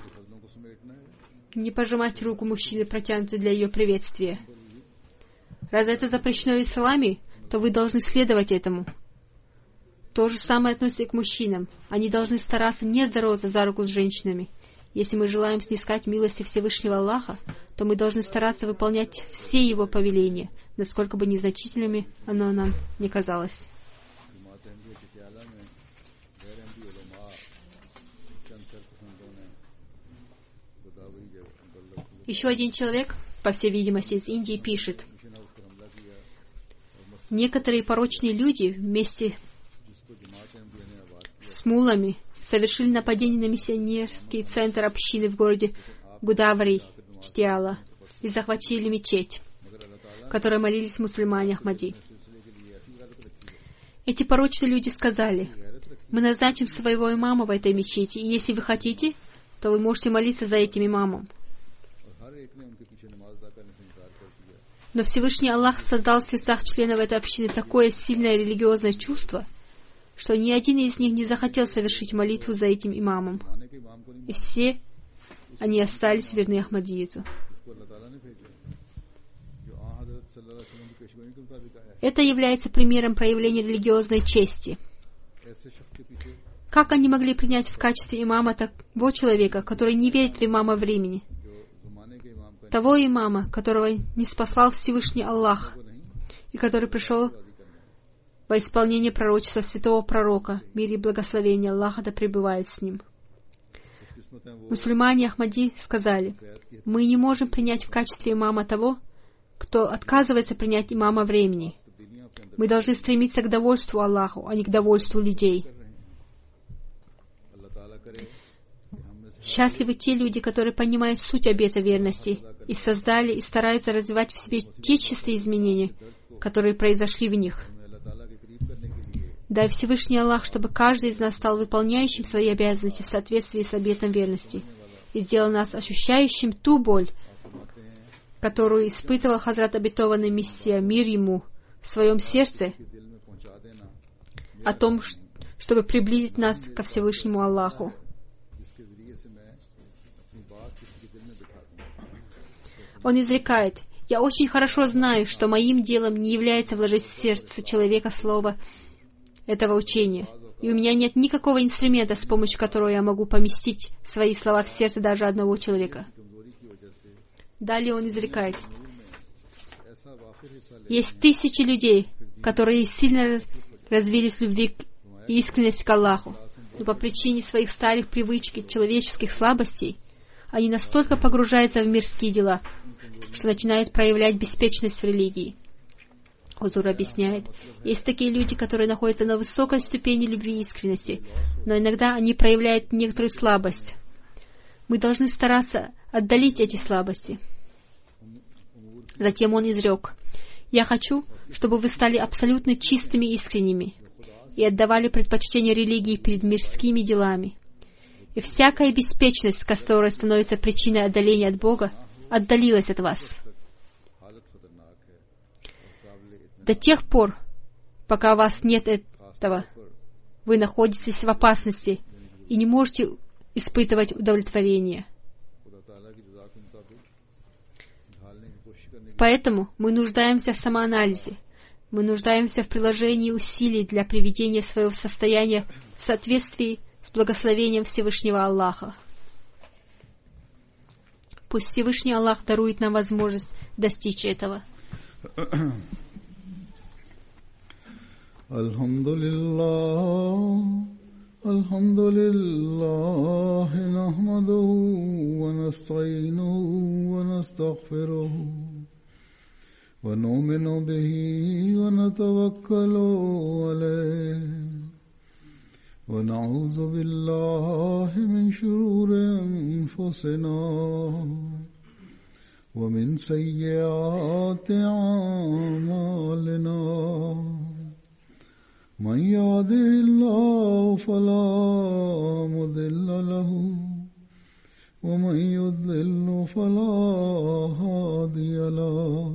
не пожимать руку мужчины, протянутой для ее приветствия. Раз это запрещено в исламе, то вы должны следовать этому. То же самое относится и к мужчинам. Они должны стараться не здороваться за руку с женщинами. Если мы желаем снискать милости Всевышнего Аллаха, то мы должны стараться выполнять все Его повеления, насколько бы незначительными оно нам не казалось. Еще один человек, по всей видимости, из Индии, пишет: «Некоторые порочные люди вместе с мулами совершили нападение на миссионерский центр общины в городе Гудавари, Чтиала, и захватили мечеть, в которой молились мусульмане Ахмади. Эти порочные люди сказали: мы назначим своего имама в этой мечети, и если вы хотите, то вы можете молиться за этим имамом. Но Всевышний Аллах создал в сердцах членов этой общины такое сильное религиозное чувство, что ни один из них не захотел совершить молитву за этим имамом. И все они остались верны Ахмадиету. Это является примером проявления религиозной чести. Как они могли принять в качестве имама того человека, который не верит в имама времени? Того имама, которого не спаслал Всевышний Аллах, и который пришел во исполнение пророчества святого пророка, мир и благословение Аллаха да пребывает с ним. Мусульмане Ахмади сказали: мы не можем принять в качестве имама того, кто отказывается принять имама времени. Мы должны стремиться к довольству Аллаху, а не к довольству людей. Счастливы те люди, которые понимают суть обета верности и создали и стараются развивать в себе те чистые изменения, которые произошли в них. Дай Всевышний Аллах, чтобы каждый из нас стал выполняющим свои обязанности в соответствии с обетом верности и сделал нас ощущающим ту боль, которую испытывал Хазрат обетованный Мессия, мир ему, в своем сердце, о том, чтобы приблизить нас ко Всевышнему Аллаху. Он изрекает: «Я очень хорошо знаю, что моим делом не является вложить в сердце человека слово этого учения, и у меня нет никакого инструмента, с помощью которого я могу поместить свои слова в сердце даже одного человека». Далее он изрекает: «Есть тысячи людей, которые сильно развились в любви и искренности к Аллаху, но по причине своих старых привычек и человеческих слабостей они настолько погружаются в мирские дела, что начинают проявлять беспечность в религии». Хузур объясняет: есть такие люди, которые находятся на высокой ступени любви и искренности, но иногда они проявляют некоторую слабость. Мы должны стараться отдалить эти слабости. Затем он изрек: «Я хочу, чтобы вы стали абсолютно чистыми и искренними и отдавали предпочтение религии перед мирскими делами. И всякая беспечность, которая становится причиной отдаления от Бога, отдалилась от вас. До тех пор, пока у вас нет этого, вы находитесь в опасности и не можете испытывать удовлетворение. Поэтому мы нуждаемся в самоанализе, мы нуждаемся в приложении усилий для приведения своего состояния в соответствии с благословением Всевышнего Аллаха. Пусть Всевышний Аллах дарует нам возможность достичь этого». Алхамдулиллах, алхамдулиллах, нахмадуху ва настаинуху ва настагфируху ва ну'мину бихи ва натаваккалу алейхи ва на'удзу биллахи мин шурури анфусина ومن سيئات أعمالنا من يهده الله فلا مضل له ومن يضلل فلا هادي له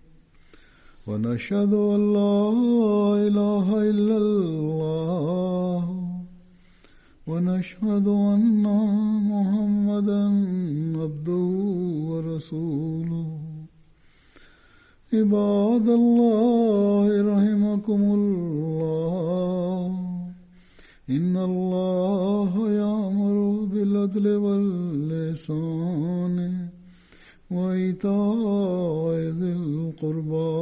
ونشهد أن لا إله إلا الله ونشهد أن محمدا عبده ورسوله عباد الله رحمكم الله إن الله يأمر بالعدل والإحسان وإيتاء ذي القربى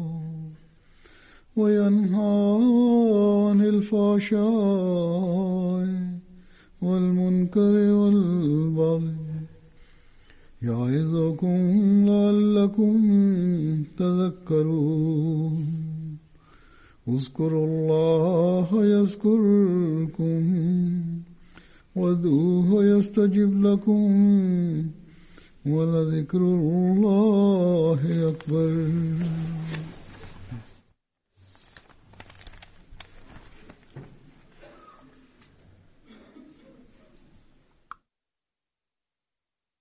وينهى عن الفحشاء والمنكر والبغي يعظكم لعلكم تذكرون اذكروا الله يذكركم وادعوه يستجب لكم ولذكر الله أكبر.